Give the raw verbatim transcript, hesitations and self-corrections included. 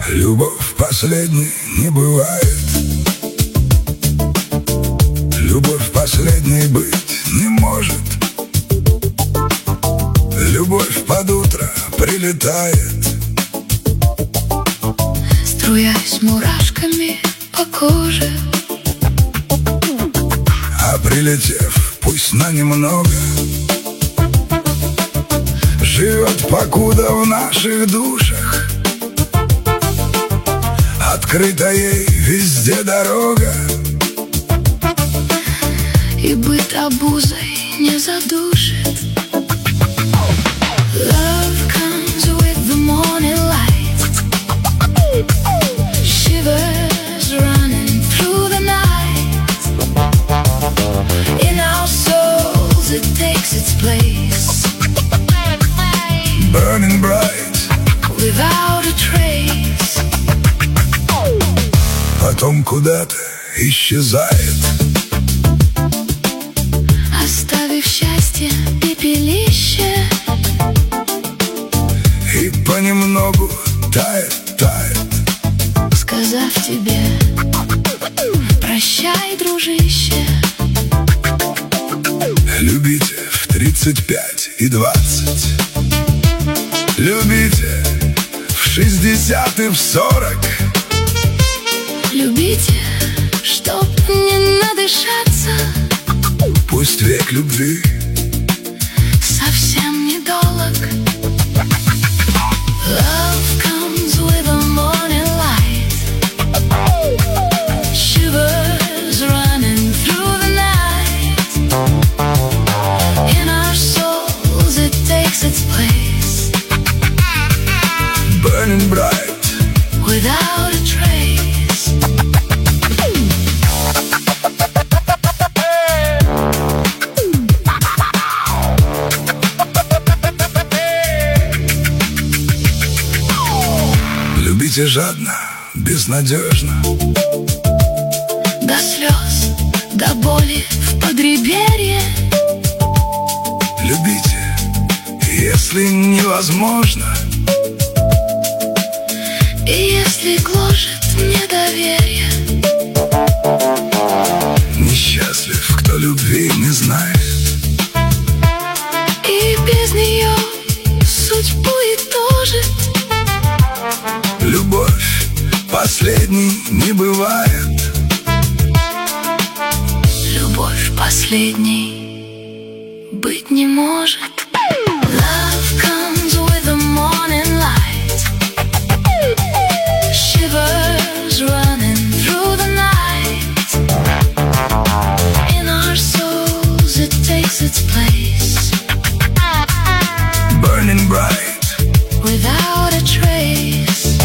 Любовь последней не бывает. Любовь последней быть не может. Любовь под утро прилетает, струясь мурашками по коже. А прилетев, пусть на немного, живет покуда в наших душах. Открыта ей везде дорога, и быт обузой не задушит. Love comes with the morning light, shivers running through the night. In our souls it takes its place, burning bright, without a trace. Потом куда-то исчезает, оставив счастье пепелище. И понемногу тает, тает, сказав тебе: прощай, дружище. любите в тридцать пять и двадцать, любите в шестьдесят и в сорок. Любите, чтоб не надышаться. Пусть век любви совсем недолог. Love comes with the morning light, shivers running through the night. In our souls it takes its place, burning bright, without a trace. Любите жадно, безнадежно, до слез, до боли в подреберье. любите, если невозможно, и если гложет недоверие. несчастлив, кто любви не знает, и без нее судьбу и тожит. любовь последней не бывает. Любовь последней быть не может. Love comes with the morning light, shivers running through the night. In our souls it takes its place, Burning bright, without a trace.